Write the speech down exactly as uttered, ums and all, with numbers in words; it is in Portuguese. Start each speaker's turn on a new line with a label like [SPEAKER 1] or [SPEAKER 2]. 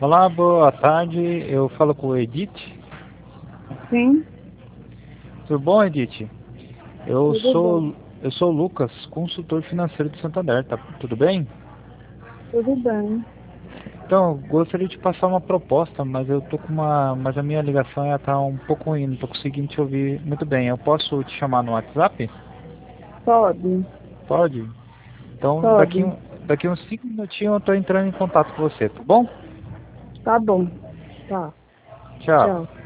[SPEAKER 1] Olá, boa tarde. Eu falo com o Edith.
[SPEAKER 2] Sim,
[SPEAKER 1] Tudo bom, Edith? Eu
[SPEAKER 2] tudo bem.
[SPEAKER 1] sou eu sou o Lucas, consultor financeiro do Santander, tá tudo bem?
[SPEAKER 2] Tudo bem.
[SPEAKER 1] Então, eu gostaria de passar uma proposta, mas eu tô com uma, mas a minha ligação ela tá um pouco ruim, não tô conseguindo te ouvir muito bem. Eu posso te chamar no WhatsApp?
[SPEAKER 2] Pode,
[SPEAKER 1] Pode? Então, daqui
[SPEAKER 2] pode.
[SPEAKER 1] um- daqui uns cinco minutinhos eu tô entrando em contato com você, tá bom?
[SPEAKER 2] Tá bom. Tá.
[SPEAKER 1] Tchau.
[SPEAKER 2] Tchau.